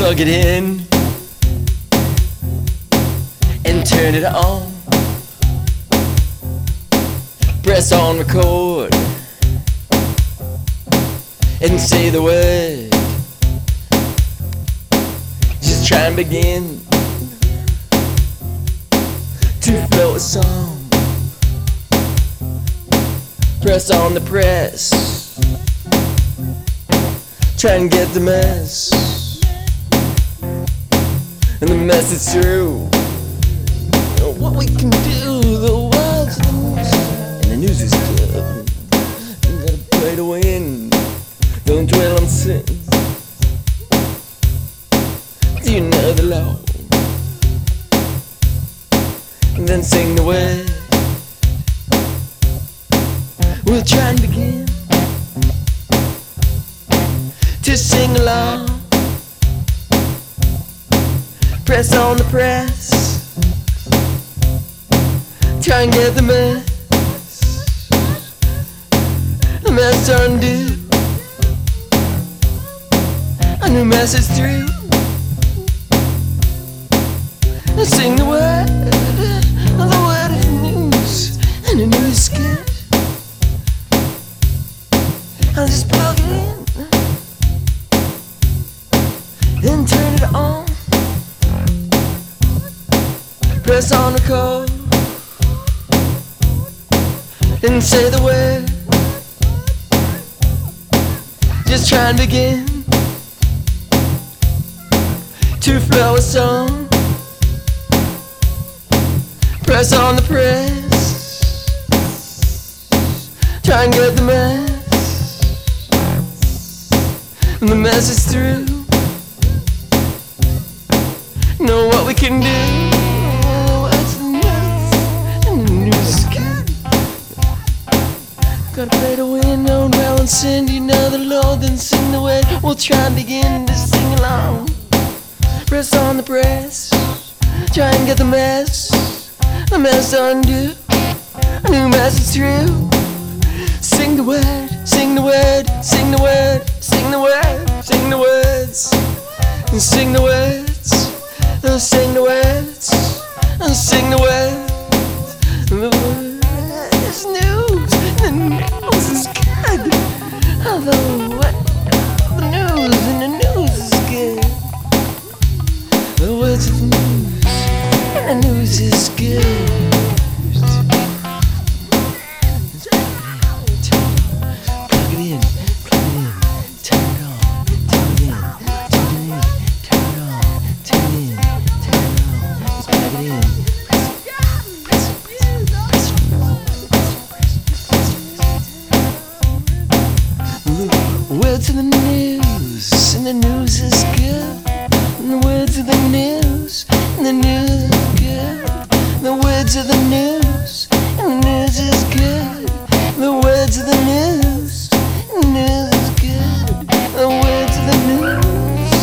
Plug it in and turn it on. Press on record and say the word. Just try and begin to flow a song. Press on the press, try and get the mess, and the message through. What we can do, the world's the news, and the news is good. You gotta play to win, don't dwell on sin. Do you know the law? And then sing the word. We'll try and begin to sing along. Press on the press, try and get the mess undo. A new message through. Sing the word is news, and the news is good. I'll just plug it in and turn it on. Press on record and say the word. Just try and begin to flow a song. Press on the press, try and get the mess, and the message through. Know what we can do. What's the news? And the news is good. Gotta play to win, no dwell and sin. Do you know the Lord? Then sing the word. We'll try and begin to sing along. Press on the press, try and get the mess undo. A new message through. Sing the word, sing the word, sing the word, sing the word, sing the words, and sing the words, and sing the words, and sing the words. The word is news, the news is good. The news, and the news is good. The words of the news, and the news is good. Words of the news, and the news is good. And the words of the news, and the news is good. The words of the news, and the news is good. The words of the news, and the news is good. The words of the news,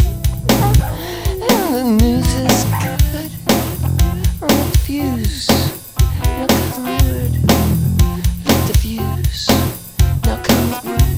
and the news is good. On the fuse, now comes the word. Lit the fuse, now comes the word.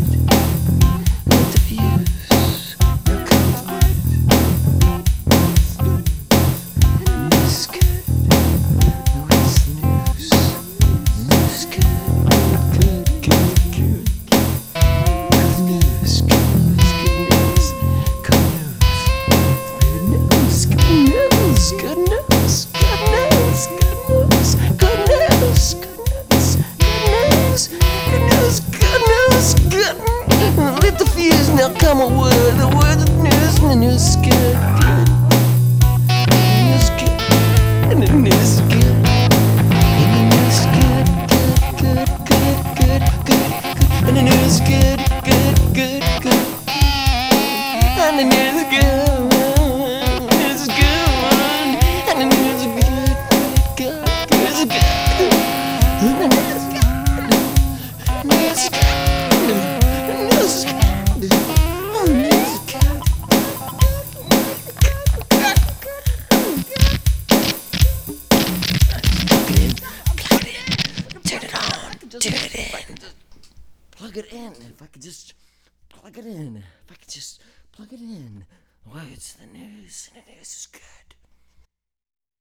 Lit the fuse, now come a word. The word of the news, and the news is good, good. The news is good, and the news is good. And the news is good, good, good, good, good, good. And the news is good, good, good, good. And the news is good, the news is good. And the news is good, good, good, good, good. And the news is good, the news is good. Plug it in. If I could just plug it in. If I could just plug it in. Well, it's the news, and the news is good.